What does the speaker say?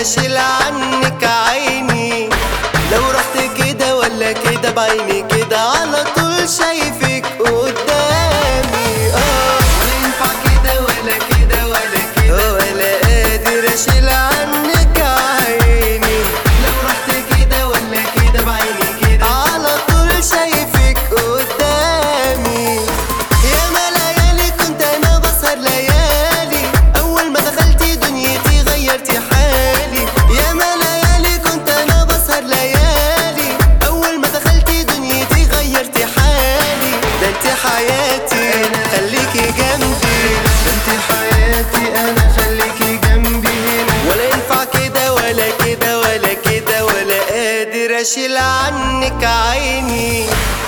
اشيل عنك عيني. لو رحت كده ولا كده بعيني كده على طول شايفك قدامي. ولا ينفع كده ولا كده ولا كده، ولا قادر اشيل عنك عيني. لو رحت كده ولا كده بعيني كده على طول شايفك قدامي. ياما ليالي كنت انا بسهر ليالي، اول ما دخلتي دنيتي غيرتي حالي. ياما ليالي كنت انا بسهر ليالي، اول ما دخلتي دنيتي غيرتي حالي. ده انت حياتي خليكي جنبي، ده انت حياتي انا خليكي جنبي هنا. ولا ينفع كده ولا كده ولا كده، ولا قادر اشيل عنك عيني.